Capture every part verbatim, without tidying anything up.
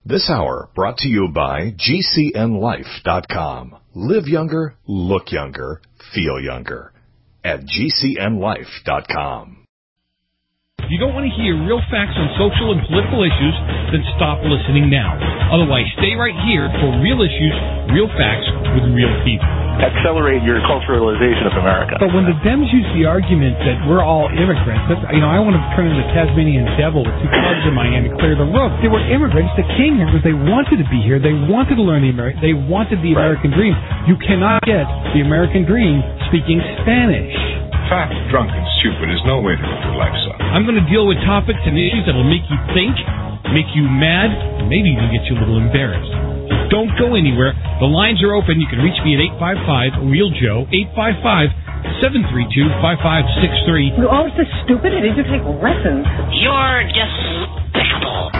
This hour brought to you by G C N life dot com. Live younger, look younger, feel younger. At G C N life dot com. If you don't want to hear real facts on social and political issues, then stop listening now. Otherwise, stay right here for real issues, real facts with real people. Accelerate your culturalization of America. But when the Dems use the argument that we're all immigrants, that's, you know, I want to turn into the Tasmanian devil with two clubs in my hand and clear the roof. They were immigrants that came here because they wanted to be here. They wanted to learn the American. They wanted the Right. American dream. You cannot get the American dream speaking Spanish. Fat, drunk, and stupid is no way to live your life, son. I'm going to deal with topics and issues that will make you think, make you mad, and maybe even get you a little embarrassed. Don't go anywhere. The lines are open. You can reach me at eight five five, real joe, eight five five, seven three two, five five six three. You're all so stupid. I need to take lessons. You're despicable.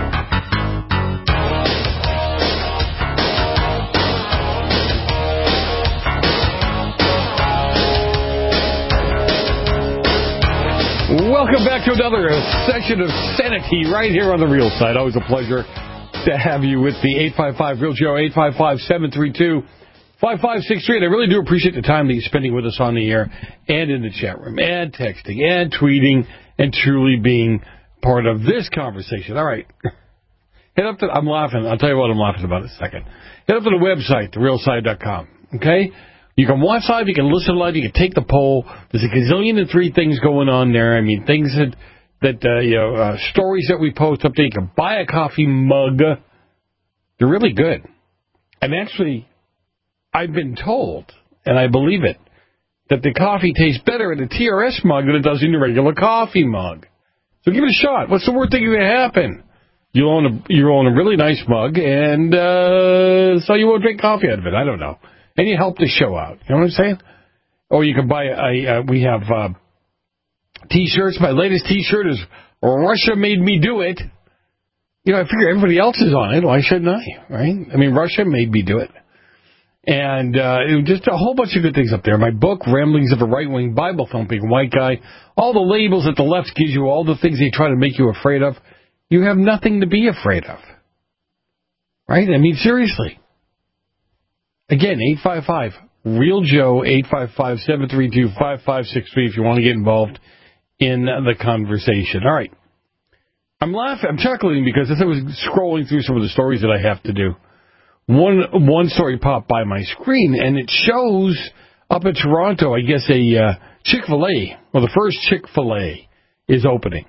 Welcome back to another session of Sanity right here on the Real Side. Always a pleasure to have you with the eight five five, real joe, eight five five, seven three two, five five six three. And I really do appreciate the time that you're spending with us on the air and in the chat room and texting and tweeting and truly being part of this conversation. All right. Head up to, I'm laughing. I'll tell you what I'm laughing about in a second. Head up to the website, the real side dot com. Okay? You can watch live, you can listen live, you can take the poll. There's a gazillion and three things going on there. I mean, things that, that uh, you know, uh, stories that we post up there. You can buy a coffee mug. They're really good. And actually, I've been told, and I believe it, that the coffee tastes better in a T R S mug than it does in your regular coffee mug. So give it a shot. What's the worst thing that can happen? You own a, you own a really nice mug, and uh, so you won't drink coffee out of it. I don't know. And you help the show out. You know what I'm saying? Or you can buy a, uh, we have uh, T-shirts. My latest T-shirt is Russia Made Me Do It. You know, I figure everybody else is on it. Why shouldn't I? Right? I mean, Russia made me do it. And uh, just a whole bunch of good things up there. My book, Ramblings of a Right-Wing Bible-Thumping White Guy. All the labels that the left gives you, all the things they try to make you afraid of. You have nothing to be afraid of. Right? I mean, seriously. Again, eight five five, real joe, eight five five, seven three two, five five six three if you want to get involved in the conversation. All right. I'm laughing, I'm chuckling because as I was scrolling through some of the stories that I have to do, one one story popped by my screen, and it shows up in Toronto, I guess, a uh, Chick-fil-A. Well, the first Chick-fil-A is opening.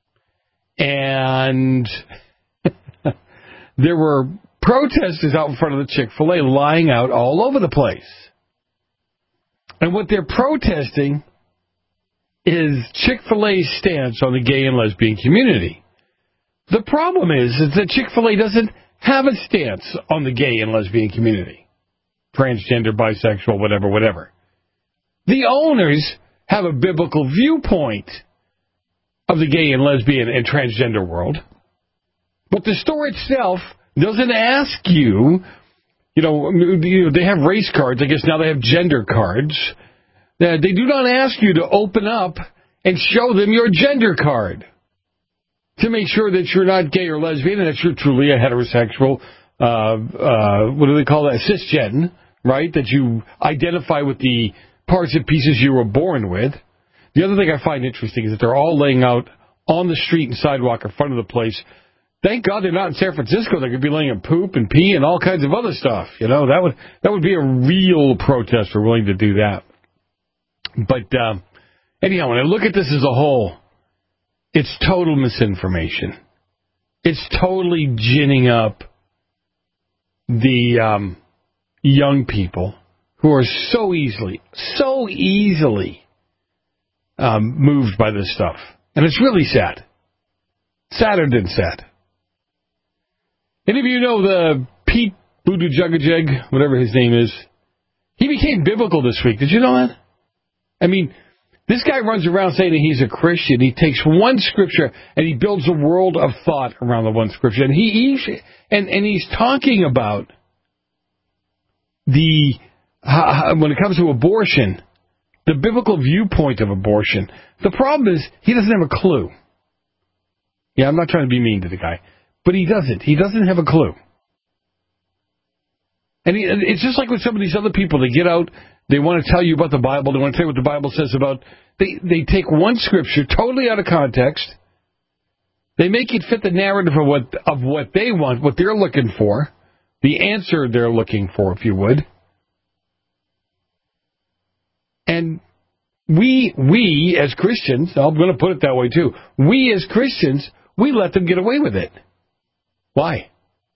And there were protesters out in front of the Chick-fil-A lying out all over the place. And what they're protesting is Chick-fil-A's stance on the gay and lesbian community. The problem is, is that Chick-fil-A doesn't have a stance on the gay and lesbian community. Transgender, bisexual, whatever, whatever. The owners have a biblical viewpoint of the gay and lesbian and transgender world. But the store itself doesn't ask you, you know, you know, they have race cards. I guess now they have gender cards. They do not ask you to open up and show them your gender card to make sure that you're not gay or lesbian and that you're truly a heterosexual, uh, uh, what do they call that, cisgen, right, that you identify with the parts and pieces you were born with. The other thing I find interesting is that they're all laying out on the street and sidewalk in front of the place. Thank God they're not in San Francisco. They could be laying in poop and pee and all kinds of other stuff. You know, that would that would be a real protester willing to do that. But uh, anyhow, when I look at this as a whole, it's total misinformation. It's totally ginning up the um, young people who are so easily, so easily um, moved by this stuff. And it's really sad. Sadder than sad. Any of you know the Pete Buttigieg, whatever his name is? He became biblical this week. Did you know that? I mean, this guy runs around saying that he's a Christian. He takes one scripture and he builds a world of thought around the one scripture. And he, he and, and he's talking about the uh, when it comes to abortion, the biblical viewpoint of abortion. The problem is he doesn't have a clue. Yeah, I'm not trying to be mean to the guy, but he doesn't. He doesn't have a clue. And it's just like with some of these other people. They get out, they want to tell you about the Bible, they want to tell you what the Bible says about... They, they take one scripture totally out of context. They make it fit the narrative of what, of what they want, what they're looking for, the answer they're looking for, if you would. And we, we as Christians, I'm going to put it that way too, we as Christians, we let them get away with it. Why?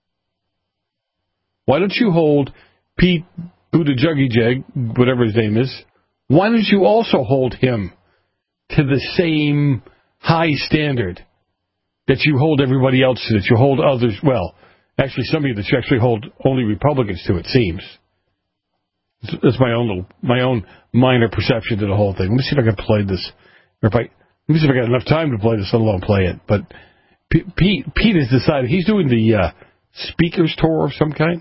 Why don't you hold Pete Buttigieg, whatever his name is, why don't you also hold him to the same high standard that you hold everybody else to, that you hold others, well, actually some of you that you actually hold only Republicans to, it seems. That's my own little, my own minor perception to the whole thing. Let me see if I can play this. Or if I, let me see if I got enough time to play this, let alone play it. But P- Pete, Pete has decided he's doing the uh, speakers tour of some kind.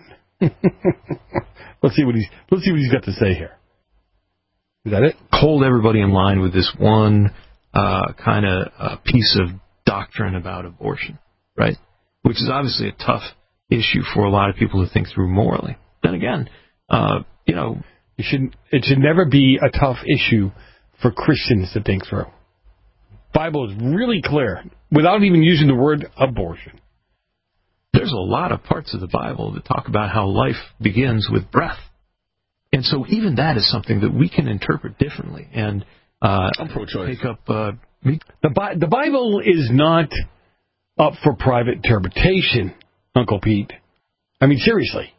let's see what he's let's see what he's got to say here. Is that it? Hold everybody in line with this one uh, kind of uh, piece of doctrine about abortion, right? Which is obviously a tough issue for a lot of people to think through morally. Then again, uh, you know, it should it should never be a tough issue for Christians to think through. Bible is really clear without even using the word abortion. There's a lot of parts of the Bible that talk about how life begins with breath. And so even that is something that we can interpret differently. And uh, I'm pro-choice. Take up, uh, me. The, Bi- the Bible is not up for private interpretation, Uncle Pete. I mean, seriously.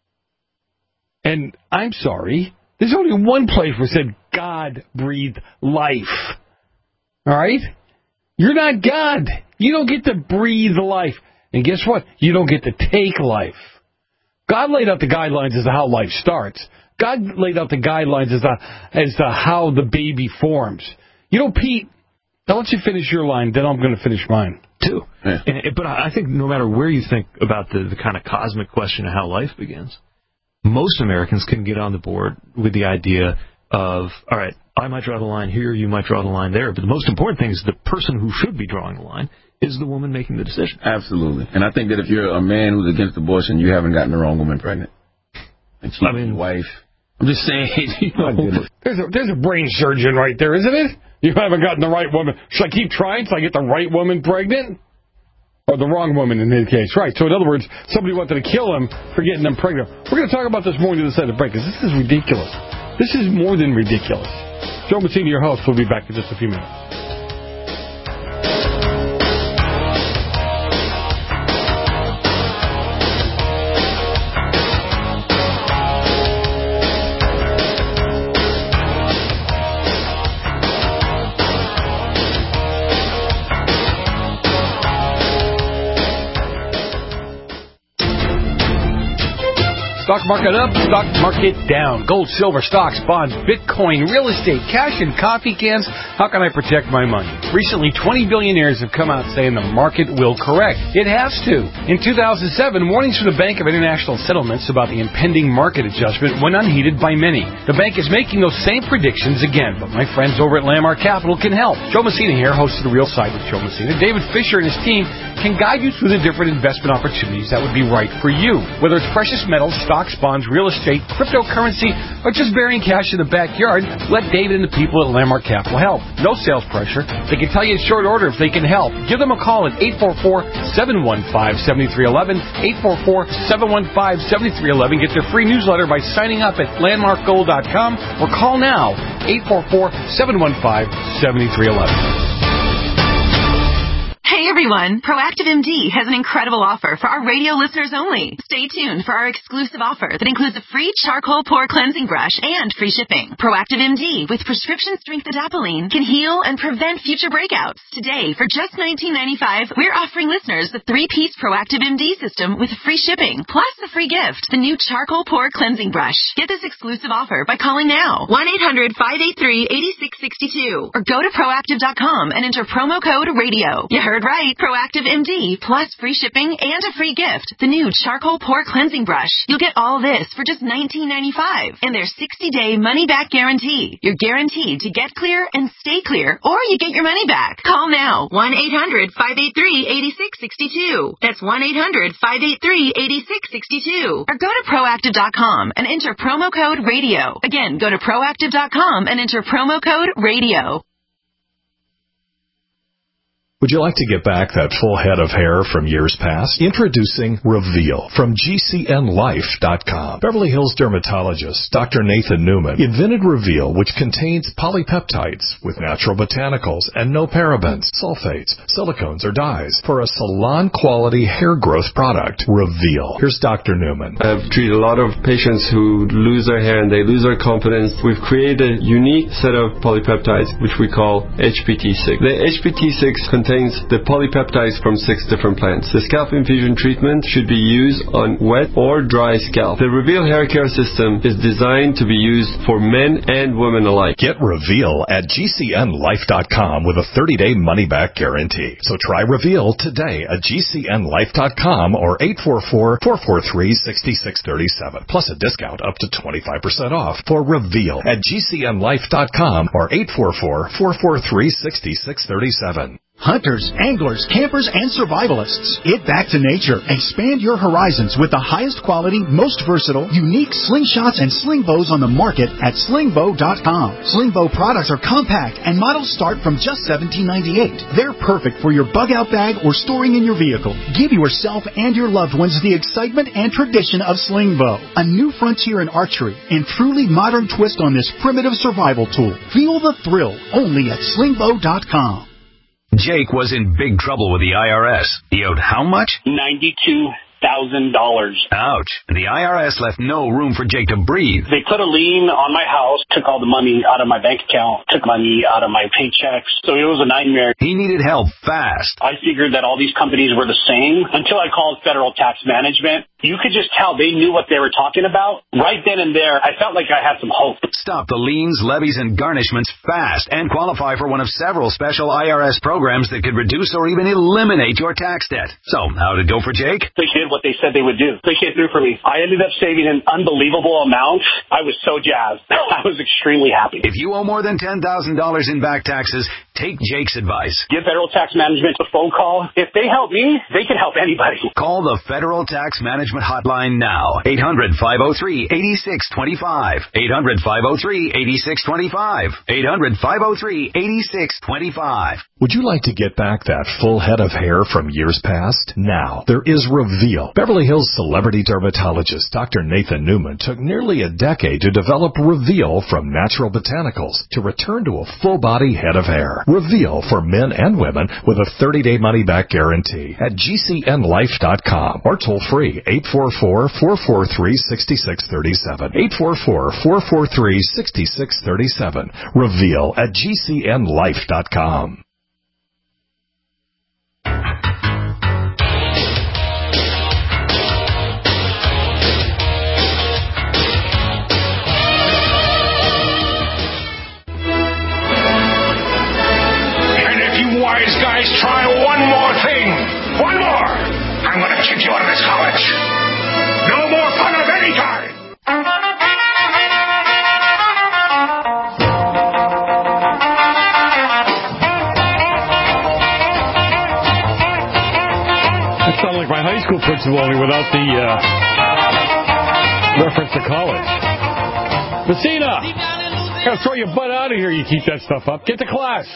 And I'm sorry, there's only one place where it said God breathed life. All right? You're not God. You don't get to breathe life. And guess what? You don't get to take life. God laid out the guidelines as to how life starts. God laid out the guidelines as to, as to how the baby forms. You know, Pete, I'll let you finish your line, then I'm going to finish mine. Too. Yeah. And, but I think no matter where you think about the, the kind of cosmic question of how life begins, most Americans can get on the board with the idea of, all right, I might draw the line here, you might draw the line there, but the most important thing is the person who should be drawing the line is the woman making the decision. Absolutely. And I think that if you're a man who's against abortion, you haven't gotten the wrong woman pregnant. And she's I mean, your wife. I'm just saying, you know, there's a, there's a brain surgeon right there, isn't it? You haven't gotten the right woman. Should I keep trying till I get the right woman pregnant? Or the wrong woman in this case. Right. So in other words, somebody wanted to kill him for getting them pregnant. We're going to talk about this more on the other side of the break, because this is ridiculous. This is more than ridiculous. Joe Massini, your host, will be back in just a few minutes. Stock market up, stock market down. Gold, silver, stocks, bonds, Bitcoin, real estate, cash, and coffee cans. How can I protect my money? Recently, twenty billionaires have come out saying the market will correct. It has to. In two thousand seven, warnings from the Bank of International Settlements about the impending market adjustment went unheeded by many. The bank is making those same predictions again, but my friends over at Landmark Capital can help. Joe Messina here, host of The Real Side with Joe Messina. David Fisher and his team can guide you through the different investment opportunities that would be right for you. Whether it's precious metals, stocks, bonds, real estate, cryptocurrency, or just burying cash in the backyard, let David and the people at Landmark Capital help. No sales pressure. They can tell you in short order if they can help. Give them a call at eight four four, seven one five, seven three one one, eight four four, seven one five, seven three one one. Get their free newsletter by signing up at landmark gold dot com or call now, eight four four, seven one five, seven three one one. Hey everyone, Proactive M D has an incredible offer for our radio listeners only. Stay tuned for our exclusive offer that includes a free charcoal pore cleansing brush and free shipping. Proactive M D with prescription strength adapalene can heal and prevent future breakouts. Today, for just nineteen ninety-five dollars, we're offering listeners the three-piece Proactive M D system with free shipping, plus the free gift, the new charcoal pore cleansing brush. Get this exclusive offer by calling now, one eight hundred, five eight three, eight six six two, or go to proactive dot com and enter promo code radio. You heard right. Proactive M D, plus free shipping and a free gift, the new Charcoal Pore Cleansing Brush. You'll get all this for just nineteen ninety-five dollars, and their sixty-day money-back guarantee. You're guaranteed to get clear and stay clear, or you get your money back. Call now, one eight hundred, five eight three, eight six six two. That's one eight hundred, five eight three, eight six six two. Or go to proactive dot com and enter promo code RADIO. Again, go to proactive dot com and enter promo code RADIO. Would you like to get back that full head of hair from years past? Introducing Reveal from G C N life dot com. Beverly Hills dermatologist Doctor Nathan Newman invented Reveal, which contains polypeptides with natural botanicals and no parabens, sulfates, silicones, or dyes for a salon-quality hair growth product. Reveal. Here's Doctor Newman. I've treated a lot of patients who lose their hair and they lose their confidence. We've created a unique set of polypeptides, which we call H P T six. The H P T six contains the polypeptides from six different plants. The scalp infusion treatment should be used on wet or dry scalp. The Reveal hair care system is designed to be used for men and women alike. Get Reveal at G C N life dot com with a thirty-day money-back guarantee. So try Reveal today at G C N life dot com or eight four four, four four three, six six three seven. Plus a discount up to twenty-five percent off for Reveal at G C N life dot com or eight four four, four four three, six six three seven. Hunters, anglers, campers, and survivalists. Get back to nature. Expand your horizons with the highest quality, most versatile, unique slingshots and sling bows on the market at sling bow dot com. Sling bow products are compact and models start from just seventeen ninety-eight. They're perfect for your bug out bag or storing in your vehicle. Give yourself and your loved ones the excitement and tradition of sling bow, a new frontier in archery and truly modern twist on this primitive survival tool. Feel the thrill only at sling bow dot com. Jake was in big trouble with the I R S. He owed how much? ninety-two thousand dollars. Ouch. The I R S left no room for Jake to breathe. They put a lien on my house, took all the money out of my bank account, took money out of my paychecks. So it was a nightmare. He needed help fast. I figured that all these companies were the same until I called Federal Tax Management. You could just tell they knew what they were talking about. Right then and there, I felt like I had some hope. Stop the liens, levies, and garnishments fast and qualify for one of several special I R S programs that could reduce or even eliminate your tax debt. So, how did it go for Jake? They did what they said they would do. They came through for me. I ended up saving an unbelievable amount. I was so jazzed. I was extremely happy. If you owe more than ten thousand dollars in back taxes, take Jake's advice. Give Federal Tax Management a phone call. If they help me, they can help anybody. Call the Federal Tax Management Hotline now. eight hundred, five oh three, eight six two five. eight hundred, five oh three, eight six two five. eight hundred, five oh three, eight six two five. Would you like to get back that full head of hair from years past? Now, there is Reveal. Beverly Hills celebrity dermatologist Doctor Nathan Newman took nearly a decade to develop Reveal from natural botanicals to return to a full-body head of hair. Reveal for men and women with a thirty-day money-back guarantee at G C N life dot com or toll-free eight four four, four four three, six six three seven. eight four four, four four three, six six three seven. Reveal at G C N life dot com. Wise guys, try one more thing. One more. I'm going to kick you out of this college. No more fun of any kind. That sounded like my high school principal, only without the uh, reference to college. Messina, gotta throw your butt out of here. You keep that stuff up. Get to class.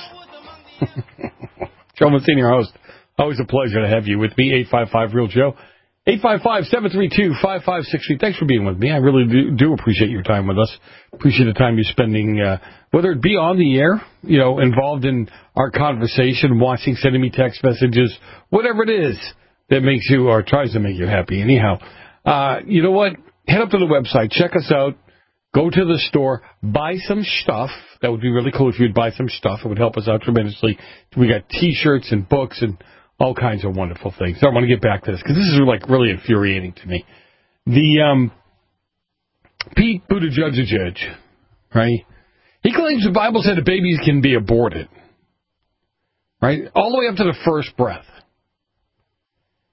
Joe Messina, your host. Always a pleasure to have you with me. eight five five real Joe. eight five five, seven three two, five five six three. Thanks for being with me. I really do, do appreciate your time with us. Appreciate the time you're spending, uh, whether it be on the air, you know, involved in our conversation, watching, sending me text messages, whatever it is that makes you or tries to make you happy. Anyhow, uh, you know what? Head up to the website. Check us out. Go to the store. Buy some stuff. That would be really cool if you'd buy some stuff. It would help us out tremendously. We got T-shirts and books and all kinds of wonderful things. I want to get back to this because this is like really infuriating to me. The um, Pete Buttigieg, right? He claims the Bible said that babies can be aborted, right? All the way up to the first breath.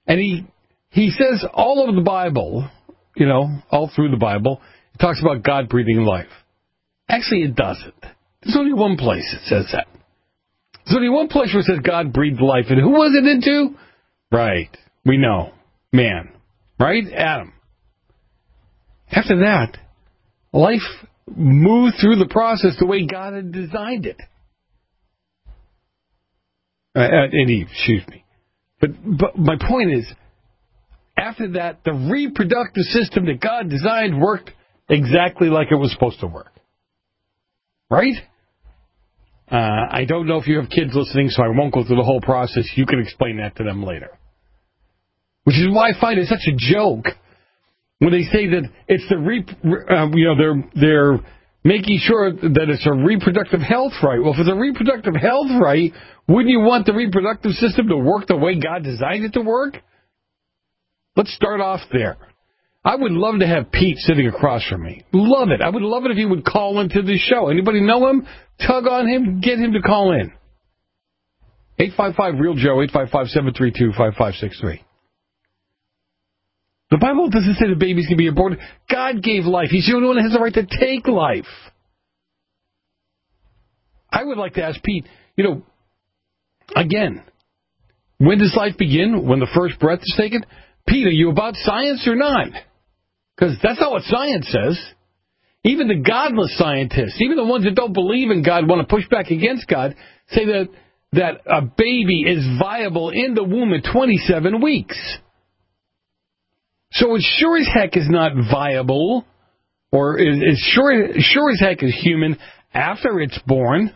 And he he says all over the Bible, you know, all through the Bible, it talks about God breathing life. Actually, it doesn't. There's only one place it says that. There's only one place where it says God breathed life. And who was it into? Right. We know. Man. Right? Adam. After that, life moved through the process the way God had designed it. Uh, and Eve, excuse me. But, but my point is, after that, the reproductive system that God designed worked exactly like it was supposed to work. Right? Uh, I don't know if you have kids listening, so I won't go through the whole process. You can explain that to them later. Which is why I find it such a joke when they say that it's the re, uh, you know they're they're making sure that it's a reproductive health right. Well, if it's a reproductive health right, wouldn't you want the reproductive system to work the way God designed it to work? Let's start off there. I would love to have Pete sitting across from me. Love it. I would love it if he would call into the show. Anybody know him? Tug on him. Get him to call in. eight five five, real Joe, eight five five, seven three two, five five six three. The Bible doesn't say the babies can be aborted. God gave life. He's the only one that has the right to take life. I would like to ask Pete, you know, again, when does life begin? When the first breath is taken? Pete, are you about science or not? Because that's not what science says. Even the godless scientists, even the ones that don't believe in God, want to push back against God, say that, that a baby is viable in the womb at twenty-seven weeks. So it sure as heck is not viable, or is, is sure, sure as heck is human after it's born.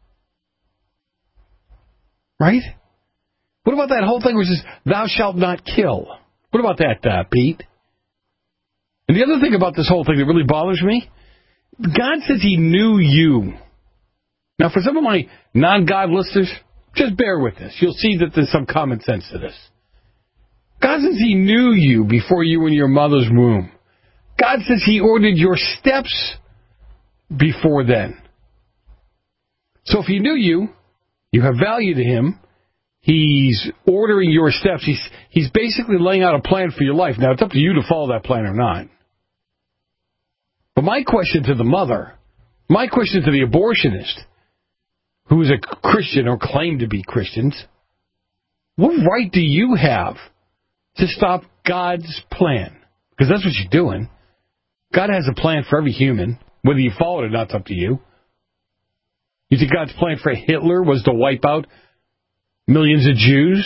Right? What about that whole thing which is, thou shalt not kill? What about that, uh, Pete? And the other thing about this whole thing that really bothers me, God says he knew you. Now, for some of my non-God listeners, just bear with this. You'll see that there's some common sense to this. God says he knew you before you were in your mother's womb. God says he ordered your steps before then. So if he knew you, you have value to him. He's ordering your steps. He's he's basically laying out a plan for your life. Now, it's up to you to follow that plan or not. But my question to the mother, my question to the abortionist, who is a Christian or claimed to be Christians, what right do you have to stop God's plan? Because that's what you're doing. God has a plan for every human. Whether you follow it or not, it's up to you. You think God's plan for Hitler was to wipe out millions of Jews?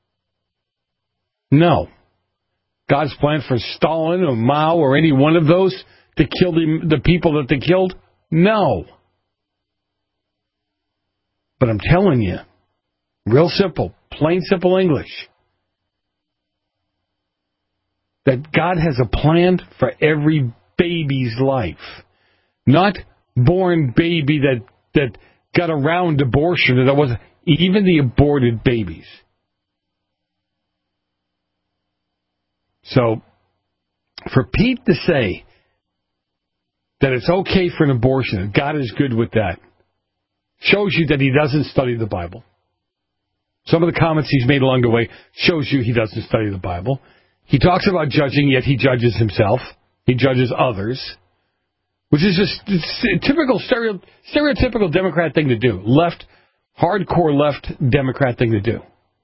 No. God's plan for Stalin or Mao or any one of those to kill the, the people that they killed? No. But I'm telling you, real simple, plain simple English, that God has a plan for every baby's life. Not born baby that, that got around abortion, and that wasn't even the aborted babies. So, for Pete to say that it's okay for an abortion, and God is good with that, shows you that he doesn't study the Bible. Some of the comments he's made along the way shows you he doesn't study the Bible. He talks about judging, yet he judges himself. He judges others, which is just a typical stereo, stereotypical Democrat thing to do. Left, hardcore left Democrat thing to do.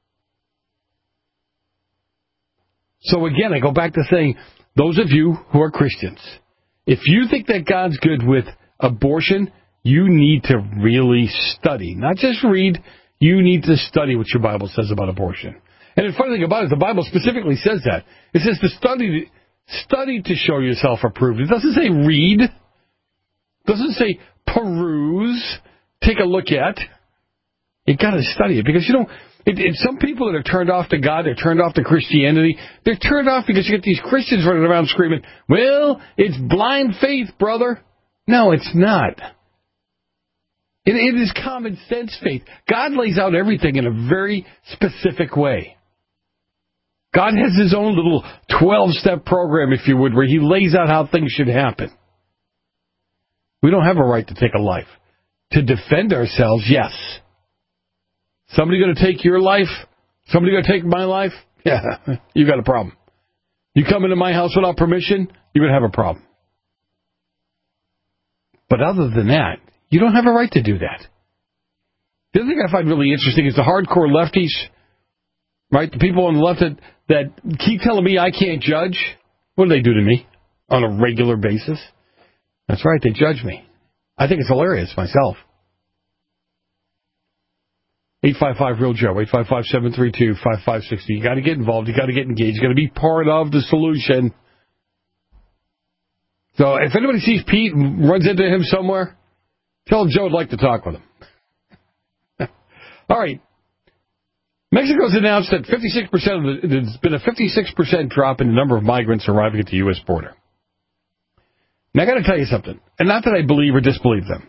So again, I go back to saying, those of you who are Christians, if you think that God's good with abortion, you need to really study. Not just read, you need to study what your Bible says about abortion. And the funny thing about it is the Bible specifically says that. It says to study, study to show yourself approved. It doesn't say read. It doesn't say peruse, take a look at. You got to study it because, you know, it, it, some people that are turned off to God, they're turned off to Christianity, they're turned off because you get these Christians running around screaming, well, it's blind faith, brother. No, it's not. It, it is common sense faith. God lays out everything in a very specific way. God has his own little twelve-step program, if you would, where he lays out how things should happen. We don't have a right to take a life. To defend ourselves, yes. Somebody going to take your life? Somebody going to take my life? Yeah, you got a problem. You come into my house without permission, you're going to have a problem. But other than that, you don't have a right to do that. The other thing I find really interesting is the hardcore lefties, right? The people on the left that, that keep telling me I can't judge. What do they do to me on a regular basis? That's right, they judge me. I think it's hilarious myself. eight five five real Joe, eight five five, seven three two, five five six zero. You got to get involved. You got to get engaged. You got to be part of the solution. So if anybody sees Pete and runs into him somewhere, tell him Joe would like to talk with him. All right. Mexico's announced that fifty-six percent of the, there's been a fifty-six percent drop in the number of migrants arriving at the U S border. Now, I got to tell you something, and not that I believe or disbelieve them.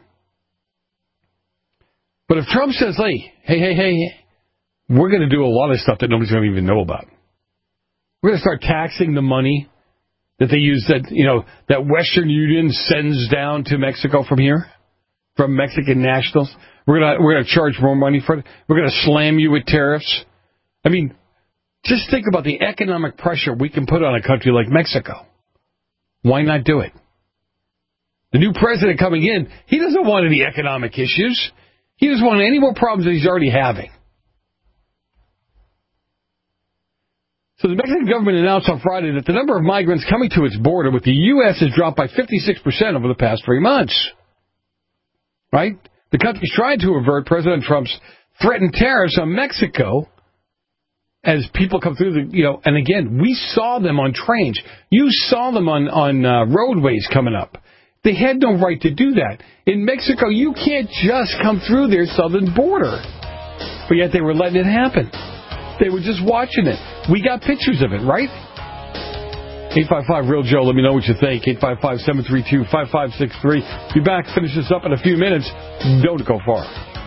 But if Trump says, hey, hey, hey, hey, we're going to do a lot of stuff that nobody's going to even know about. We're going to start taxing the money that they use, that, you know, that Western Union sends down to Mexico from here, from Mexican nationals. We're going to we're going to charge more money for it. We're going to slam you with tariffs. I mean, just think about the economic pressure we can put on a country like Mexico. Why not do it? The new president coming in, he doesn't want any economic issues. He doesn't want any more problems that he's already having. So the Mexican government announced on Friday that the number of migrants coming to its border with the U S has dropped by fifty-six percent over the past three months. Right? The country's trying to avert President Trump's threatened tariffs on Mexico as people come through the, you know, and again, we saw them on trains. You saw them on, on uh, roadways coming up. They had no right to do that. In Mexico, you can't just come through their southern border. But yet they were letting it happen. They were just watching it. We got pictures of it, right? eight five five real Joe, let me know what you think. eight five five, seven three two, five five six three. Be back, finish this up in a few minutes. Don't go far.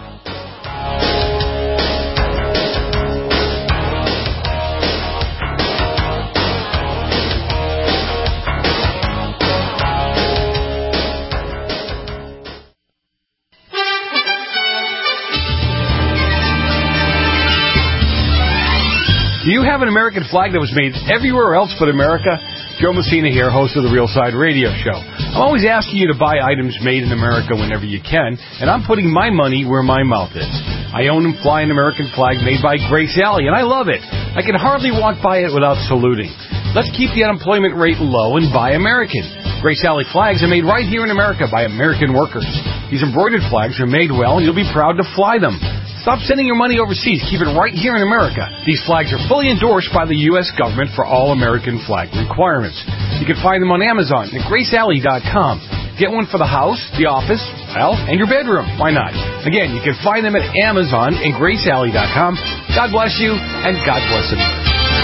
Do you have an American flag that was made everywhere else but America? Joe Messina here, host of the Real Side Radio Show. I'm always asking you to buy items made in America whenever you can, and I'm putting my money where my mouth is. I own and fly an American flag made by Grace Alley, and I love it. I can hardly walk by it without saluting. Let's keep the unemployment rate low and buy American. Grace Alley flags are made right here in America by American workers. These embroidered flags are made well, and you'll be proud to fly them. Stop sending your money overseas. Keep it right here in America. These flags are fully endorsed by the U S government for all American flag requirements. You can find them on Amazon at grace alley dot com. Get one for the house, the office, well, and your bedroom. Why not? Again, you can find them at Amazon and grace alley dot com. God bless you, and God bless America.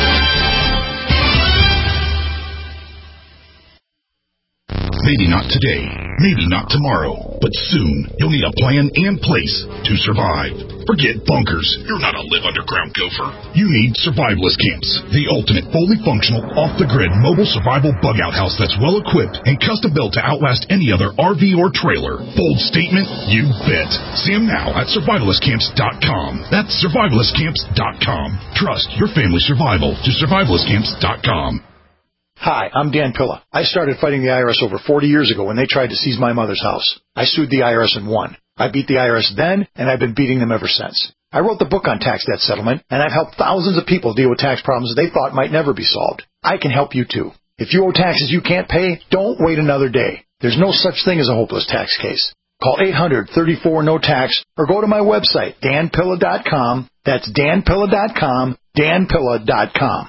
Maybe not today, maybe not tomorrow, but soon you'll need a plan and place to survive. Forget bunkers. You're not a live underground gopher. You need survivalist camps, the ultimate fully functional, off-the-grid mobile survival bug-out house that's well-equipped and custom-built to outlast any other R V or trailer. Bold statement? You bet. See them now at survivalist camps dot com. That's survivalist camps dot com. Trust your family's survival to survivalist camps dot com. Hi, I'm Dan Pilla. I started fighting the I R S over forty years ago when they tried to seize my mother's house. I sued the I R S and won. I beat the I R S then, and I've been beating them ever since. I wrote the book on tax debt settlement, and I've helped thousands of people deal with tax problems they thought might never be solved. I can help you too. If you owe taxes you can't pay, don't wait another day. There's no such thing as a hopeless tax case. Call eight hundred, thirty-four, no tax or go to my website, dan pilla dot com. That's dan pilla dot com, dan pilla dot com.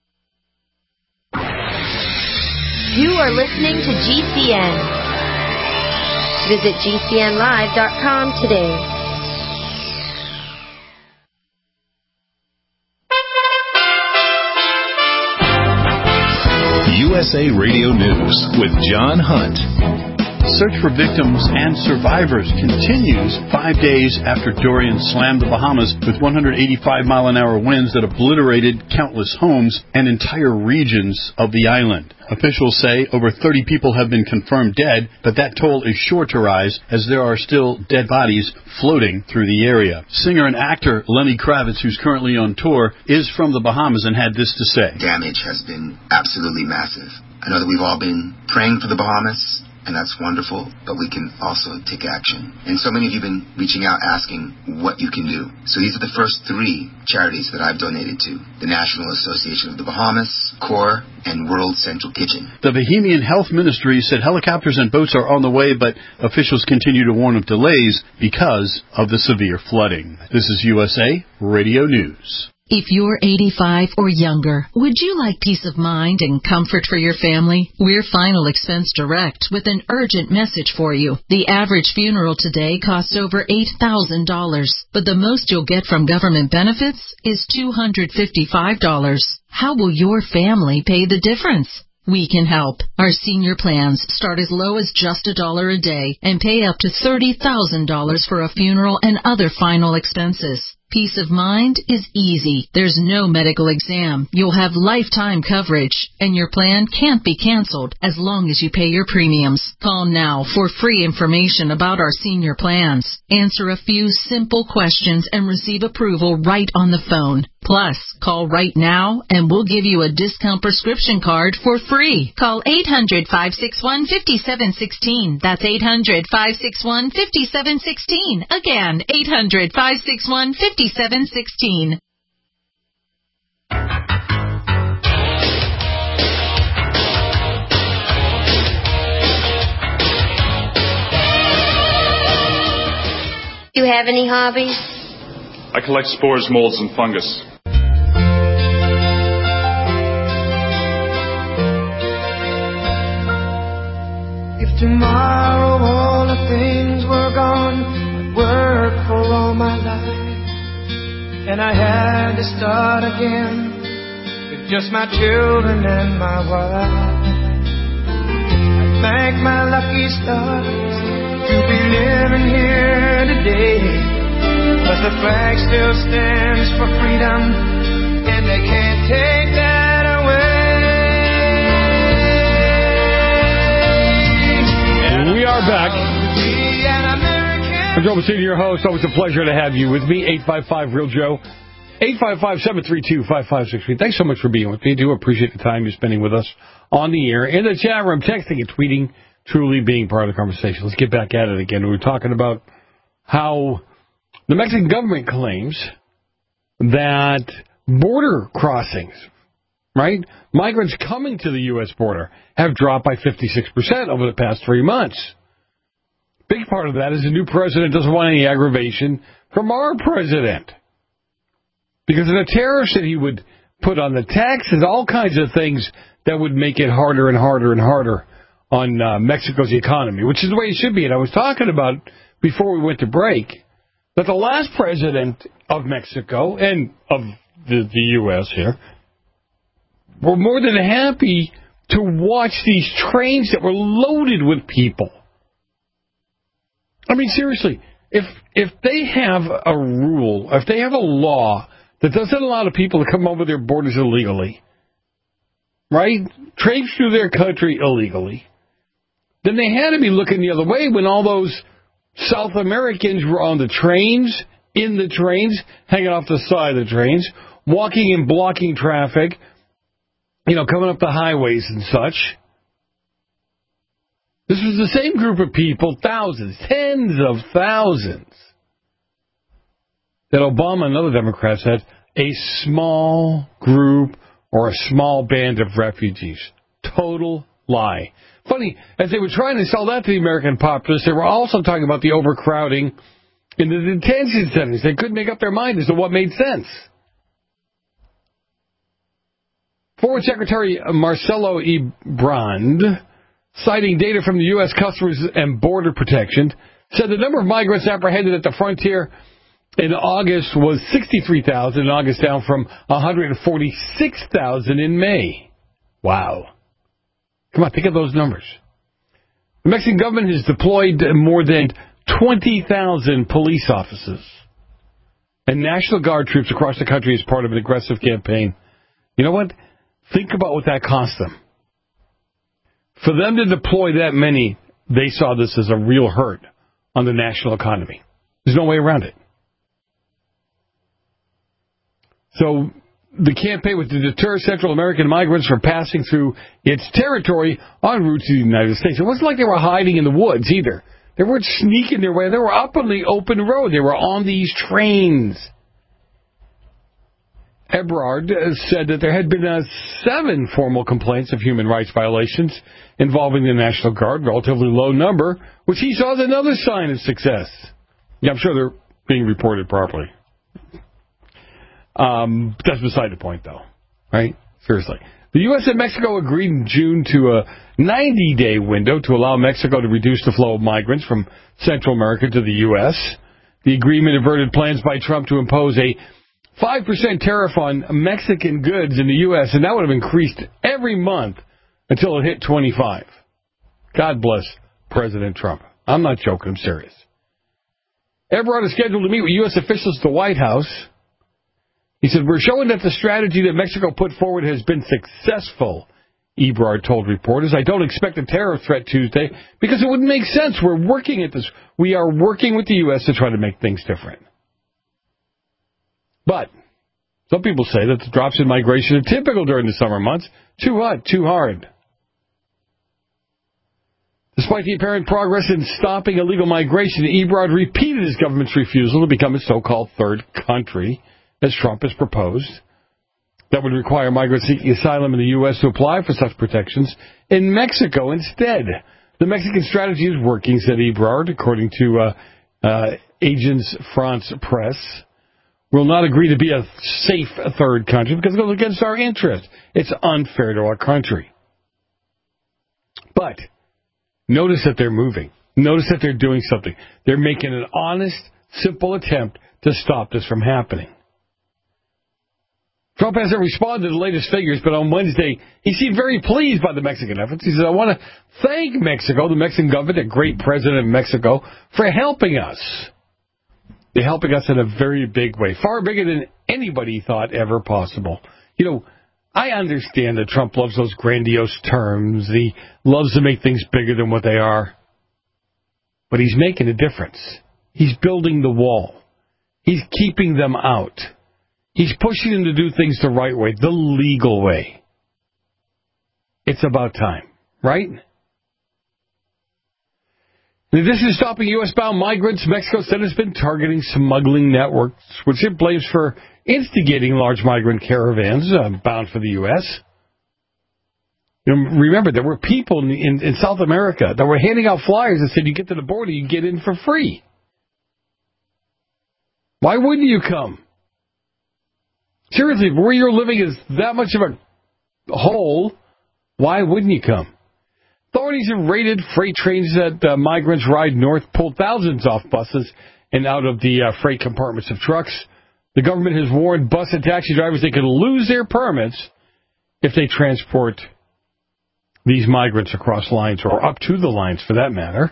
You are listening to G C N. Visit G C N live dot com today. U S A Radio News with John Hunt. Search for victims and survivors continues five days after Dorian slammed the Bahamas with one hundred eighty-five mile an hour winds that obliterated countless homes and entire regions of the island. Officials say over thirty people have been confirmed dead, but that toll is sure to rise as there are still dead bodies floating through the area. Singer and actor Lenny Kravitz, who's currently on tour, is from the Bahamas and had this to say. Damage has been absolutely massive. I know that we've all been praying for the Bahamas, and that's wonderful, but we can also take action. And so many of you have been reaching out asking what you can do. So these are the first three charities that I've donated to. The National Association of the Bahamas, CORE, and World Central Kitchen. The Bahamian Health Ministry said helicopters and boats are on the way, but officials continue to warn of delays because of the severe flooding. This is U S A Radio News. If you're eighty-five or younger, would you like peace of mind and comfort for your family? We're Final Expense Direct with an urgent message for you. The average funeral today costs over eight thousand dollars, but the most you'll get from government benefits is two hundred fifty-five dollars. How will your family pay the difference? We can help. Our senior plans start as low as just a dollar a day and pay up to thirty thousand dollars for a funeral and other final expenses. Peace of mind is easy. There's no medical exam. You'll have lifetime coverage, and your plan can't be canceled as long as you pay your premiums. Call now for free information about our senior plans. Answer a few simple questions and receive approval right on the phone. Plus, call right now and we'll give you a discount prescription card for free. Call eight hundred, five six one, five seven one six. That's eight hundred, five six one, five seven one six. Again, eight hundred, five six one, five seven one six. Do you have any hobbies? I collect spores, molds, and fungus. If tomorrow all the things were gone, I'd work for all my life, and I had to start again with just my children and my wife. I'd thank my lucky stars to be living here today, 'cause the flag still stands for freedom, and they can't take that away. We are back. I'm Joe Messina, your host. Always a pleasure to have you with me. eight five five, real Joe. eight five five, seven three two, five five six three. Thanks so much for being with me. I do appreciate the time you're spending with us on the air, in the chat room, texting and tweeting, truly being part of the conversation. Let's get back at it again. We were talking about how the Mexican government claims that border crossings, right, migrants coming to the U S border have dropped by fifty-six percent over the past three months. Big part of that is the new president doesn't want any aggravation from our president, because of the tariffs that he would put on the taxes, all kinds of things that would make it harder and harder and harder on uh, Mexico's economy, which is the way it should be. And I was talking about, before we went to break, that the last president of Mexico and of the, the U S here were more than happy to watch these trains that were loaded with people. I mean, seriously, if if they have a rule, if they have a law that doesn't allow people to come over their borders illegally, right, traipse through their country illegally, then they had to be looking the other way when all those South Americans were on the trains, in the trains, hanging off the side of the trains, walking and blocking traffic, you know, coming up the highways and such. This was the same group of people, thousands, tens of thousands, that Obama and other Democrats said a small group or a small band of refugees. Total lie. Funny, as they were trying to sell that to the American populace, they were also talking about the overcrowding in the detention centers. They couldn't make up their mind as to what made sense. Former Secretary Marcelo Ebrard, citing data from the U S Customs and Border Protection, said the number of migrants apprehended at the frontier in August was sixty-three thousand in August, down from one hundred forty-six thousand in May. Wow. Come on, think of those numbers. The Mexican government has deployed more than twenty thousand police officers and National Guard troops across the country as part of an aggressive campaign. You know what? Think about what that cost them. For them to deploy that many, they saw this as a real hurt on the national economy. There's no way around it. So the campaign was to deter Central American migrants from passing through its territory en route to the United States. It wasn't like they were hiding in the woods either. They weren't sneaking their way. They were up on the open road. They were on these trains. Ebrard said that there had been uh, seven formal complaints of human rights violations involving the National Guard, relatively low number, which he saw as another sign of success. Yeah, I'm sure they're being reported properly. Um, that's beside the point, though, right? Seriously. The U S and Mexico agreed in June to a ninety-day window to allow Mexico to reduce the flow of migrants from Central America to the U S. The agreement averted plans by Trump to impose a five percent tariff on Mexican goods in the U S, and that would have increased every month until it hit twenty-five. God bless President Trump. I'm not joking. I'm serious. Ebrard is scheduled to meet with U S officials at the White House. He said, we're showing that the strategy that Mexico put forward has been successful, Ebrard told reporters. I don't expect a tariff threat Tuesday because it wouldn't make sense. We're working at this. We are working with the U S to try to make things different. But some people say that the drops in migration are typical during the summer months. Too hot, too hard. Despite the apparent progress in stopping illegal migration, Ebrard repeated his government's refusal to become a so-called third country, as Trump has proposed. That would require migrants seeking asylum in the U S to apply for such protections in Mexico instead. The Mexican strategy is working, said Ebrard, according to uh, uh, Agence France Presse. We'll not agree to be a safe third country because it goes against our interests. It's unfair to our country. But notice that they're moving. Notice that they're doing something. They're making an honest, simple attempt to stop this from happening. Trump hasn't responded to the latest figures, but on Wednesday, he seemed very pleased by the Mexican efforts. He said, I want to thank Mexico, the Mexican government, the great president of Mexico, for helping us. They're helping us in a very big way, far bigger than anybody thought ever possible. You know, I understand that Trump loves those grandiose terms. He loves to make things bigger than what they are. But he's making a difference. He's building the wall. He's keeping them out. He's pushing them to do things the right way, the legal way. It's about time, right? In addition to stopping U S-bound migrants, Mexico said it's been targeting smuggling networks, which it blames for instigating large migrant caravans uh, bound for the U S. You know, remember, there were people in, in, in South America that were handing out flyers that said you get to the border, you get in for free. Why wouldn't you come? Seriously, where you're living is that much of a hole, why wouldn't you come? Authorities have raided freight trains that uh, migrants ride north, pulled thousands off buses and out of the uh, freight compartments of trucks. The government has warned bus and taxi drivers they could lose their permits if they transport these migrants across lines or up to the lines, for that matter.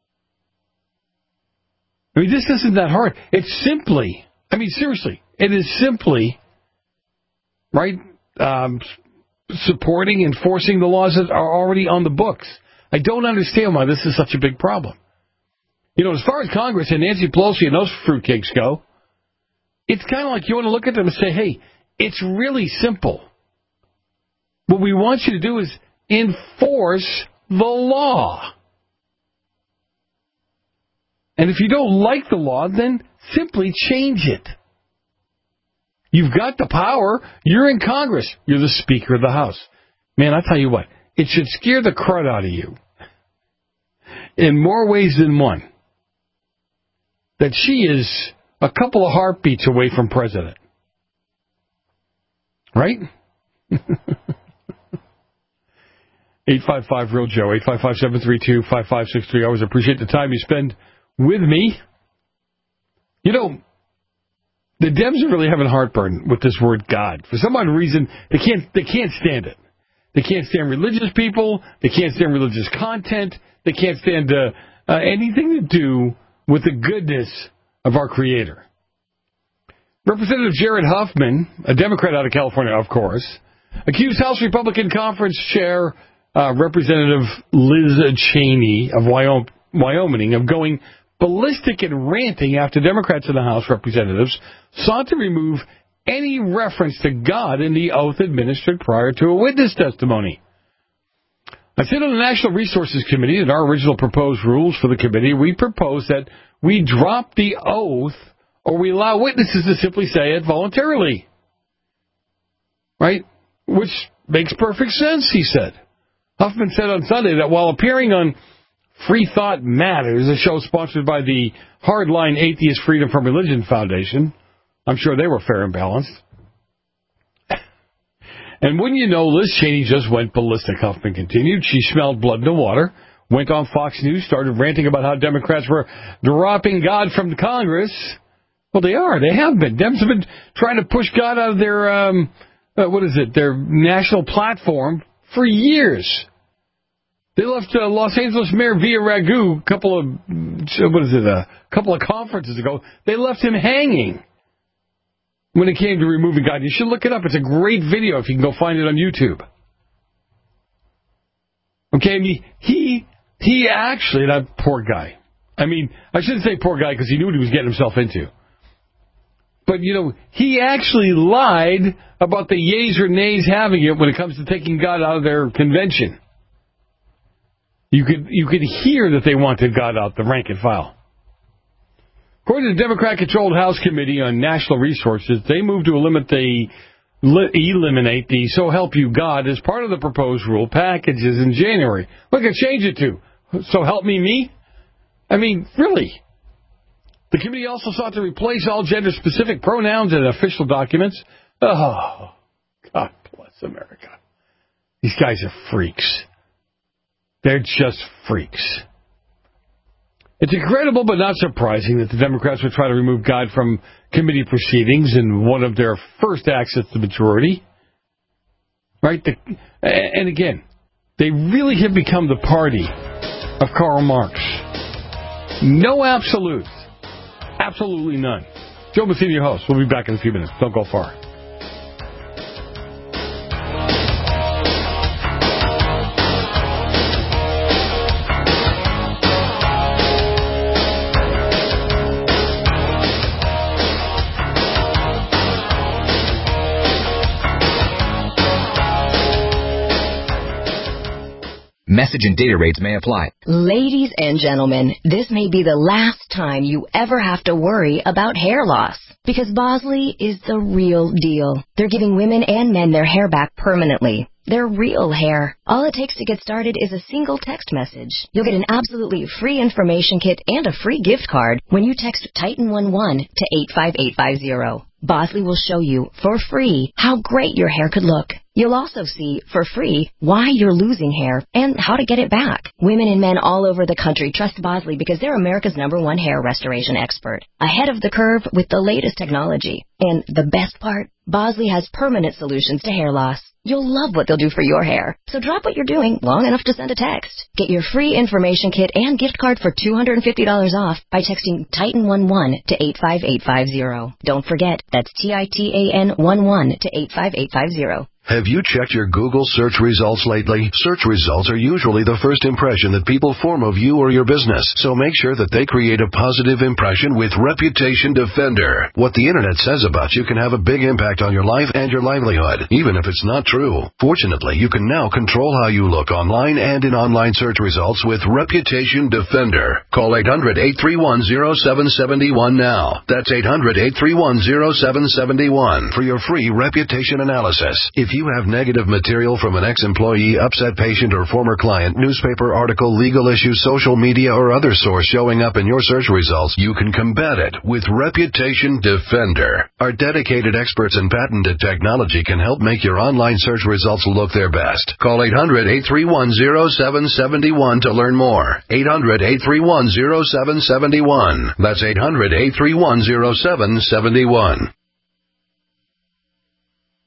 I mean, this isn't that hard. It's simply, I mean, seriously, it is simply, right, um, supporting, enforcing the laws that are already on the books. I don't understand why this is such a big problem. You know, as far as Congress and Nancy Pelosi and those fruitcakes go, it's kind of like you want to look at them and say, hey, it's really simple. What we want you to do is enforce the law. And if you don't like the law, then simply change it. You've got the power. You're in Congress. You're the Speaker of the House. Man, I tell you what, it should scare the crud out of you in more ways than one that she is a couple of heartbeats away from president. Right? eight five five real Joe, eight five five, seven three two, five five six three. I always appreciate the time you spend with me. You know, the Dems are really having heartburn with this word God. For some odd reason, they can't they can't stand it. They can't stand religious people. They can't stand religious content. They can't stand uh, uh, anything to do with the goodness of our Creator. Representative Jared Huffman, a Democrat out of California, of course, accused House Republican Conference Chair uh, Representative Liz Cheney of Wyoming of going ballistic and ranting after Democrats in the House Representatives sought to remove any reference to God in the oath administered prior to a witness testimony. I said on the National Resources Committee, in our original proposed rules for the committee, we proposed that we drop the oath or we allow witnesses to simply say it voluntarily. Right? Which makes perfect sense, he said. Huffman said on Sunday that while appearing on Free Thought Matters, a show sponsored by the Hardline Atheist Freedom from Religion Foundation, I'm sure they were fair and balanced. And wouldn't you know, Liz Cheney just went ballistic, Huffman continued. She smelled blood in the water, went on Fox News, started ranting about how Democrats were dropping God from Congress. Well, they are. They have been. Dems have been trying to push God out of their, um, uh, what is it, their national platform for years. They left uh, Los Angeles Mayor Via Ragu a couple of, what is it, a couple of conferences ago. They left him hanging when it came to removing God. You should look it up. It's a great video if you can go find it on YouTube. Okay, I mean, he, he actually, that poor guy. I mean, I shouldn't say poor guy because he knew what he was getting himself into. But, you know, he actually lied about the yays or nays having it when it comes to taking God out of their convention. You could you could hear that they wanted God out, the rank and file. According to the Democrat-controlled House Committee on National Resources, they moved to eliminate the, eliminate the So Help You God as part of the proposed rule packages in January. What could change it to? So Help Me Me? I mean, really? The committee also sought to replace all gender-specific pronouns in official documents. Oh, God bless America. These guys are freaks. They're just freaks. It's incredible but not surprising that the Democrats would try to remove God from committee proceedings in one of their first acts at the majority. Right? The, and again, they really have become the party of Karl Marx. No absolutes. Absolutely none. Joe Messina, your host. We'll be back in a few minutes. Don't go far. Message and data rates may apply. Ladies and gentlemen, this may be the last time you ever have to worry about hair loss. Because Bosley is the real deal. They're giving women and men their hair back permanently. Their real hair. All it takes to get started is a single text message. You'll get an absolutely free information kit and a free gift card when you text Titan eleven to eight five eight five zero. Bosley will show you, for free, how great your hair could look. You'll also see, for free, why you're losing hair and how to get it back. Women and men all over the country trust Bosley because they're America's number one hair restoration expert. Ahead of the curve with the latest technology. And the best part, Bosley has permanent solutions to hair loss. You'll love what they'll do for your hair. So drop what you're doing long enough to send a text. Get your free information kit and gift card for two hundred fifty dollars off by texting Titan eleven to eight five eight five zero. Don't forget, that's T I T A N eleven to eight five eight five zero. Have you checked your Google search results lately? Search results are usually the first impression that people form of you or your business, so make sure that they create a positive impression with Reputation Defender. What the internet says about you can have a big impact on your life and your livelihood, even if it's not true. Fortunately, you can now control how you look online and in online search results with Reputation Defender. Call eight hundred, eight three one, zero seven seven one now. That's eight hundred, eight three one, zero seven seven one for your free reputation analysis. If you You have negative material from an ex-employee, upset patient, or former client, newspaper article, legal issue, social media, or other source showing up in your search results, you can combat it with Reputation Defender. Our dedicated experts in patented technology can help make your online search results look their best. Call eight hundred, eight three one, zero seven seven one to learn more. eight hundred, eight three one, zero seven seven one. That's eight hundred, eight three one, zero seven seven one.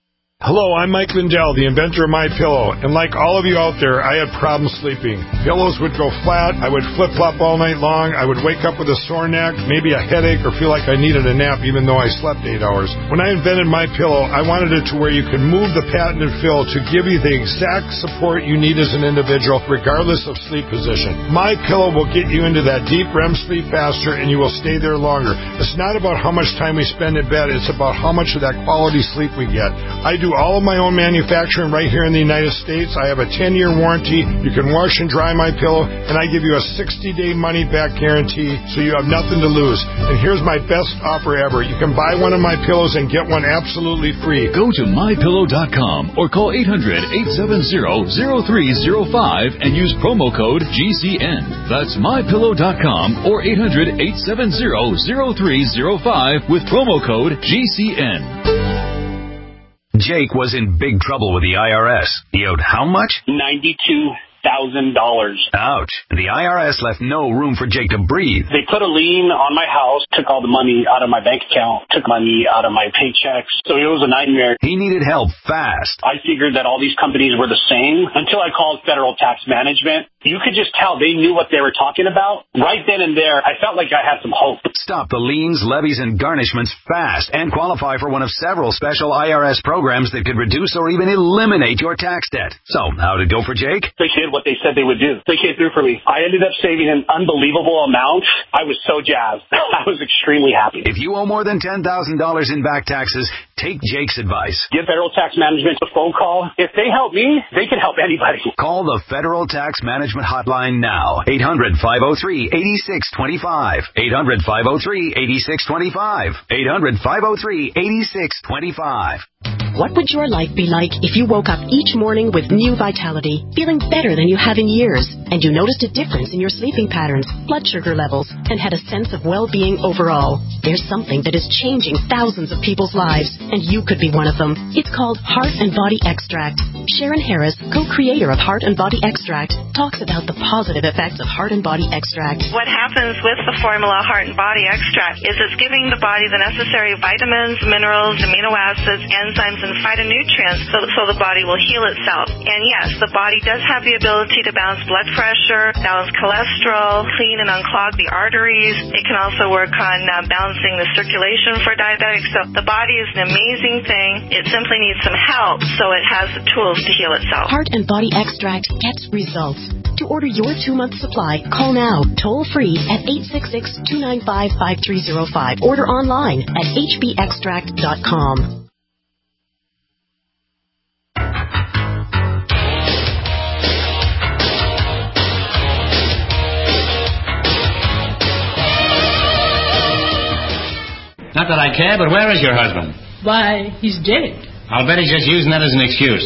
Hello, I'm Mike Lindell, the inventor of MyPillow, and like all of you out there, I had problems sleeping. Pillows would go flat, I would flip-flop all night long, I would wake up with a sore neck, maybe a headache, or feel like I needed a nap even though I slept eight hours. When I invented MyPillow, I wanted it to where you could move the patented fill to give you the exact support you need as an individual, regardless of sleep position. MyPillow will get you into that deep R E M sleep faster, and you will stay there longer. It's not about how much time we spend in bed, it's about how much of that quality sleep we get. I do all of my own manufacturing right here in the United States. I have a ten-year warranty. You can wash and dry MyPillow, and I give you a sixty-day money-back guarantee, so you have nothing to lose. And here's my best offer ever. You can buy one of my pillows and get one absolutely free. Go to my pillow dot com or call eight hundred, eight seven zero, zero three zero five and use promo code G C N. That's my pillow dot com or eight hundred, eight seven zero, zero three zero five with promo code G C N. Jake was in big trouble with the I R S. He owed how much? ninety-two thousand dollars. Ouch. The I R S left no room for Jake to breathe. They put a lien on my house, took all the money out of my bank account, took money out of my paychecks. So it was a nightmare. He needed help fast. I figured that all these companies were the same until I called Federal Tax Management. You could just tell they knew what they were talking about. Right then and there, I felt like I had some hope. Stop the liens, levies, and garnishments fast and qualify for one of several special I R S programs that could reduce or even eliminate your tax debt. So, how'd it go for Jake? They did what they said they would do. They came through for me. I ended up saving an unbelievable amount. I was so jazzed. I was extremely happy. If you owe more than ten thousand dollars in back taxes, take Jake's advice. Give Federal Tax Management a phone call. If they help me, they can help anybody. Call the Federal Tax Management Hotline now. eight hundred, five oh three, eight six two five. eight hundred, five oh three, eight six two five. eight hundred, five oh three, eight six two five. What would your life be like if you woke up each morning with new vitality, feeling better than you have in years, and you noticed a difference in your sleeping patterns, blood sugar levels, and had a sense of well-being overall? There's something that is changing thousands of people's lives, and you could be one of them. It's called Heart and Body Extract. Sharon Harris, co-creator of Heart and Body Extract, talks about the positive effects of Heart and Body Extract. What happens with the formula Heart and Body Extract is it's giving the body the necessary vitamins, minerals, amino acids, enzymes, and phytonutrients so, so the body will heal itself. And yes, the body does have the ability to balance blood pressure, balance cholesterol, clean and unclog the arteries. It can also work on uh, balancing the circulation for diabetics. So the body is an amazing thing. It simply needs some help so it has the tools to heal itself. Heart and Body Extract gets results. To order your two-month supply, call now, toll-free at eight six six, two nine five, five three zero five. Order online at h b extract dot com. Not that I care, but where is your husband? Why, he's dead. I'll bet he's just using that as an excuse.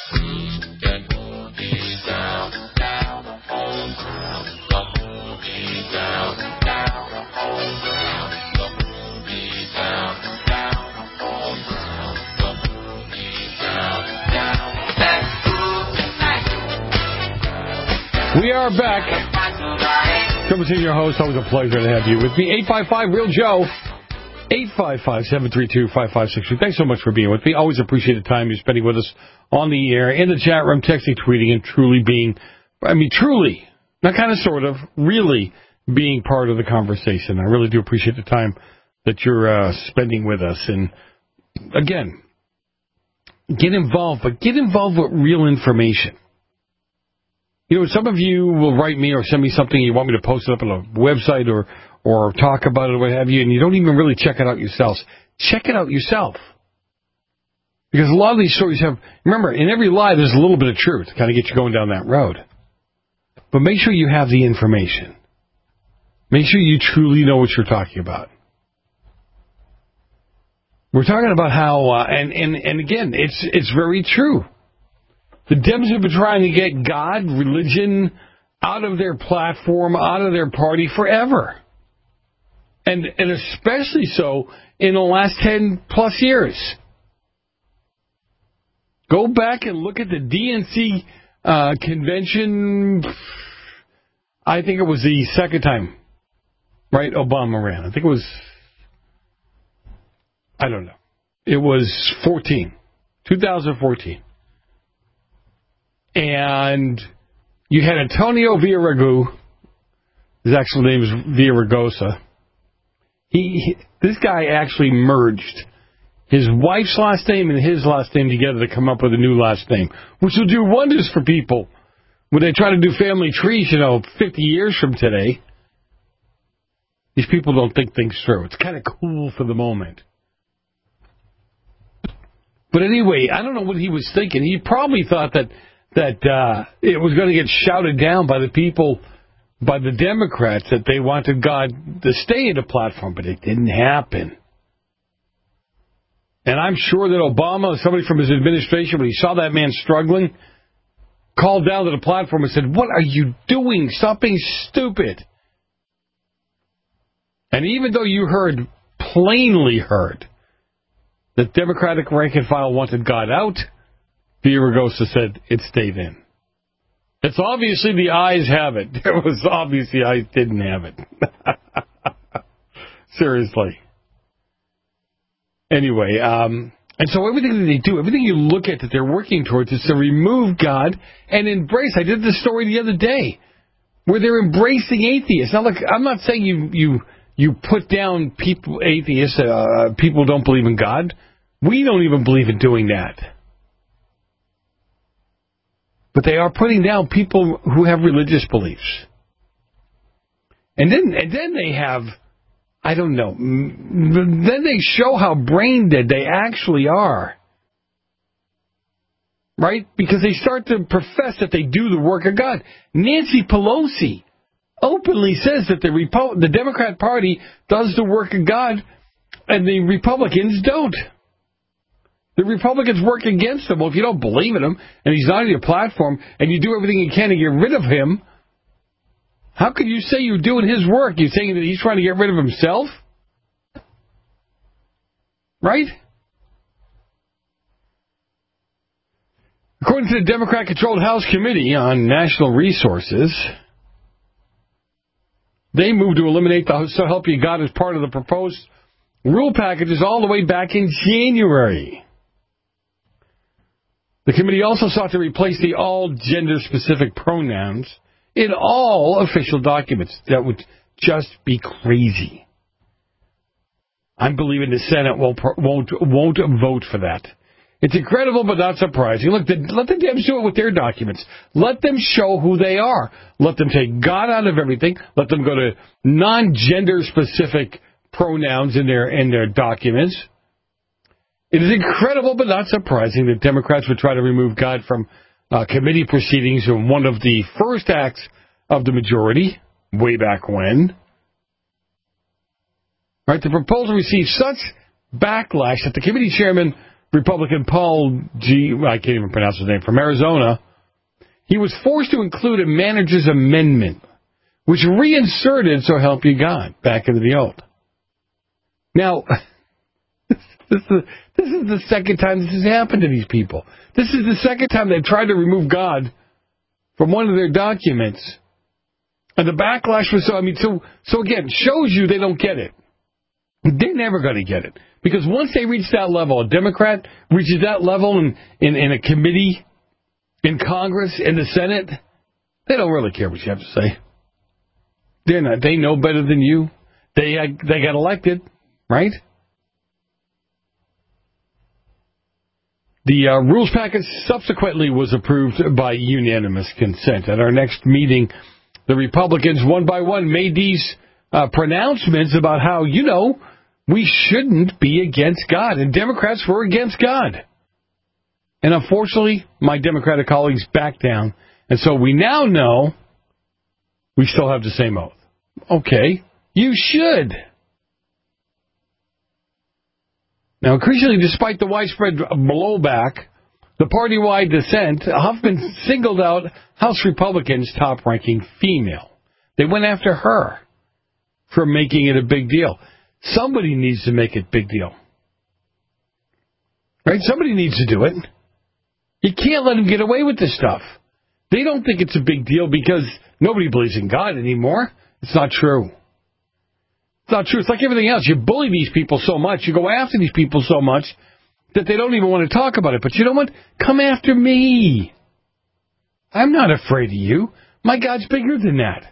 We are back. Coming to your host, always a pleasure to have you with me. eight five five Real Joe. eight five five, seven three two, five five six two. Thanks so much for being with me. Always appreciate the time you're spending with us on the air, in the chat room, texting, tweeting, and truly being, I mean, truly, not kind of, sort of, really being part of the conversation. I really do appreciate the time that you're uh, spending with us. And, again, get involved, but get involved with real information. You know, some of you will write me or send me something, you want me to post it up on a website or or talk about it or what have you, and you don't even really check it out yourselves. Check it out yourself. Because a lot of these stories have, remember, in every lie there's a little bit of truth to kind of get you going down that road. But make sure you have the information. Make sure you truly know what you're talking about. We're talking about how, uh, and, and, and again, it's it's very true. The Dems have been trying to get God, religion, out of their platform, out of their party forever. And and especially so in the last ten plus years. Go back and look at the D N C uh, convention. I think it was the second time, right? Obama ran. I think it was, I don't know. It was fourteen. two thousand fourteen. And you had Antonio Villaraigosa. His actual name is Villaraigosa. He, he, this guy actually merged his wife's last name and his last name together to come up with a new last name, which will do wonders for people when they try to do family trees, you know, fifty years from today. These people don't think things through. It's kind of cool for the moment. But anyway, I don't know what he was thinking. He probably thought that that uh, it was going to get shouted down by the people, by the Democrats, that they wanted God to stay in the platform, but it didn't happen. And I'm sure that Obama, somebody from his administration, when he saw that man struggling, called down to the platform and said, "What are you doing? Stop being stupid." And even though you heard, plainly heard, that Democratic rank and file wanted God out, Villaraigosa said it stayed in. It's obviously the eyes have it. It was obvious the eyes didn't have it. Seriously. Anyway, um, and so everything that they do, everything you look at that they're working towards is to remove God and embrace. I did this story the other day where they're embracing atheists. Now, look, I'm not saying you you you put down people, atheists, uh, people who don't believe in God. We don't even believe in doing that. But they are putting down people who have religious beliefs. And then and then they have, I don't know, then they show how brain dead they actually are. Right? Because they start to profess that they do the work of God. Nancy Pelosi openly says that the Repo- the Democrat Party does the work of God and the Republicans don't. The Republicans work against him. Well, if you don't believe in him and he's not on your platform and you do everything you can to get rid of him, how could you say you're doing his work? You're saying that he's trying to get rid of himself? Right? According to the Democrat-controlled House Committee on National Resources, they moved to eliminate the So Help You God as part of the proposed rule packages all the way back in January. The committee also sought to replace the all gender-specific pronouns in all official documents. That would just be crazy. I'm believing the Senate won't won't won't vote for that. It's incredible, but not surprising. Look, the, let the Dems do it with their documents. Let them show who they are. Let them take God out of everything. Let them go to non-gender-specific pronouns in their in their documents. It is incredible, but not surprising, that Democrats would try to remove God from uh, committee proceedings in one of the first acts of the majority, way back when. Right, the proposal received such backlash that the committee chairman, Republican Paul G. I can't even pronounce his name, from Arizona, he was forced to include a manager's amendment, which reinserted So Help You God back into the oath. Now, this is, this is the second time this has happened to these people. This is the second time they've tried to remove God from one of their documents. And the backlash was so, I mean, so, so again, shows you they don't get it. They're never going to get it. Because once they reach that level, a Democrat reaches that level in, in, in a committee, in Congress, in the Senate, they don't really care what you have to say. They're not. They know better than you. They they got elected, right? The uh, rules package subsequently was approved by unanimous consent. At our next meeting, the Republicans, one by one, made these uh, pronouncements about how, you know, we shouldn't be against God. And Democrats were against God. And unfortunately, my Democratic colleagues backed down. And so we now know we still have the same oath. Okay, you should. Now, increasingly, despite the widespread blowback, the party-wide dissent, Huffman singled out House Republicans' top-ranking female. They went after her for making it a big deal. Somebody needs to make it a big deal. Right? Somebody needs to do it. You can't let them get away with this stuff. They don't think it's a big deal because nobody believes in God anymore. It's not true. It's not true. It's like everything else. You bully these people so much, you go after these people so much, that they don't even want to talk about it. But you know what? Come after me. I'm not afraid of you. My God's bigger than that.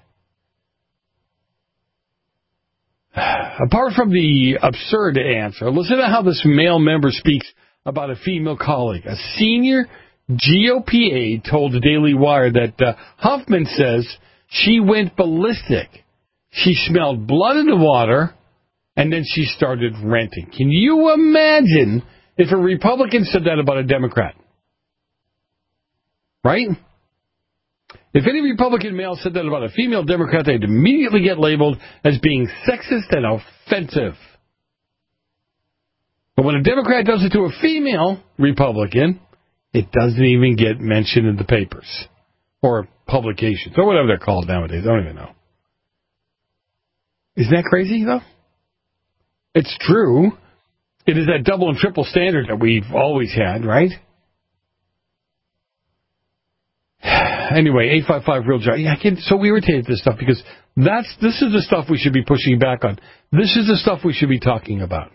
Apart from the absurd answer, listen to how this male member speaks about a female colleague. A senior G O P aide told the Daily Wire that uh, Huffman says she went ballistic. She smelled blood in the water, and then she started ranting. Can you imagine if a Republican said that about a Democrat? Right? If any Republican male said that about a female Democrat, they'd immediately get labeled as being sexist and offensive. But when a Democrat does it to a female Republican, it doesn't even get mentioned in the papers or publications or whatever they're called nowadays. I don't even know. Isn't that crazy, though? It's true. It is that double and triple standard that we've always had, right? Anyway, eight five five real job. Yeah, I get so irritated at this stuff because that's this is the stuff we should be pushing back on. This is the stuff we should be talking about.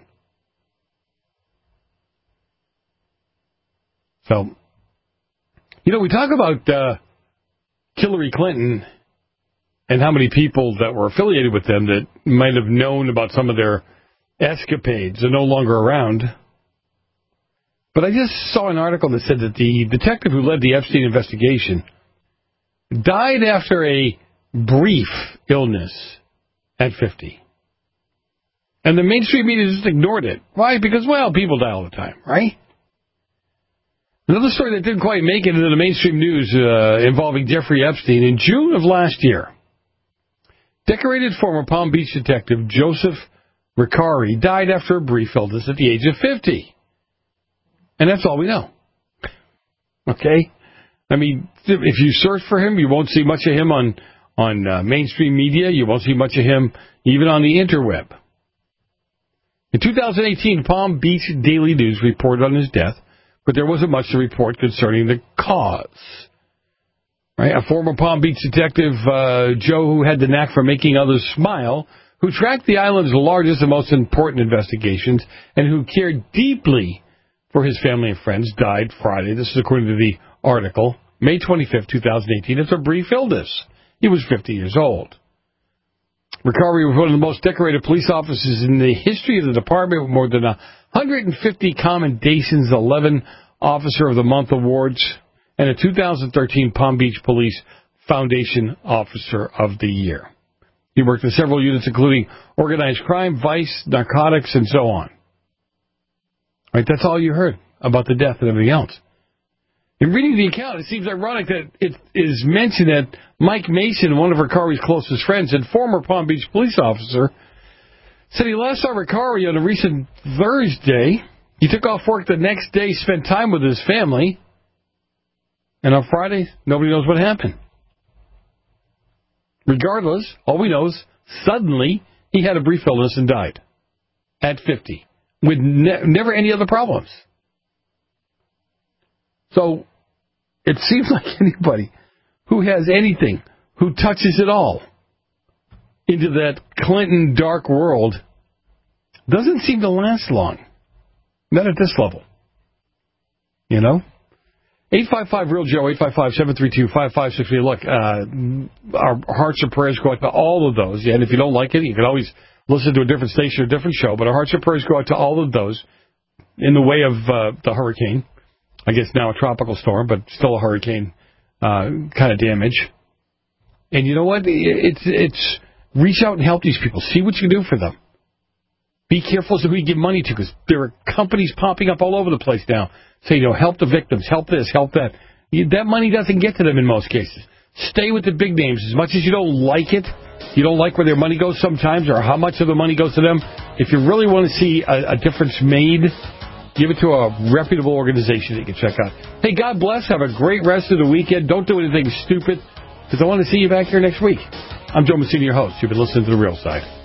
So, you know, we talk about uh, Hillary Clinton and how many people that were affiliated with them that might have known about some of their escapades are no longer around. But I just saw an article that said that the detective who led the Epstein investigation died after a brief illness at fifty. And the mainstream media just ignored it. Why? Because, well, people die all the time, right? Another story that didn't quite make it into the mainstream news uh, involving Jeffrey Epstein. In June of last year, decorated former Palm Beach detective Joseph Ricari died after a brief illness at the age of fifty. And that's all we know. Okay? I mean, if you search for him, you won't see much of him on, on uh, mainstream media. You won't see much of him even on the interweb. In two thousand eighteen, Palm Beach Daily News reported on his death, but there wasn't much to report concerning the cause. Right? A former Palm Beach detective, uh, Joe, who had the knack for making others smile, who tracked the island's largest and most important investigations, and who cared deeply for his family and friends, died Friday. This is according to the article, May twenty-fifth, twenty eighteen. It's a brief illness. He was fifty years old. Ricari was one of the most decorated police officers in the history of the department, with more than one hundred fifty commendations, eleven Officer of the Month awards, and a two thousand thirteen Palm Beach Police Foundation Officer of the Year. He worked in several units, including organized crime, vice, narcotics, and so on. Right, that's all you heard about the death and everything else. In reading the account, it seems ironic that it is mentioned that Mike Mason, one of Ricari's closest friends and former Palm Beach police officer, said he last saw Ricari on a recent Thursday. He took off work the next day, spent time with his family, and on Friday, nobody knows what happened. Regardless, all we know is suddenly he had a brief illness and died at fifty with ne- never any other problems. So it seems like anybody who has anything, who touches it all into that Clinton dark world, doesn't seem to last long. Not at this level. You know? eight five five real Joe, eight five five, seven three two, five five six three. Look, uh, our hearts and prayers go out to all of those. Yeah, and if you don't like it, you can always listen to a different station or a different show. But our hearts and prayers go out to all of those in the way of uh, the hurricane. I guess now a tropical storm, but still a hurricane uh, kind of damage. And you know what? It's it's reach out and help these people. See what you can do for them. Be careful as to who you give money to, because there are companies popping up all over the place now saying, you know, help the victims, help this, help that. You, that money doesn't get to them in most cases. Stay with the big names. As much as you don't like it, you don't like where their money goes sometimes or how much of the money goes to them, if you really want to see a, a difference made, give it to a reputable organization that you can check out. Hey, God bless. Have a great rest of the weekend. Don't do anything stupid, because I want to see you back here next week. I'm Joe Messina, your host. You've been listening to The Real Side.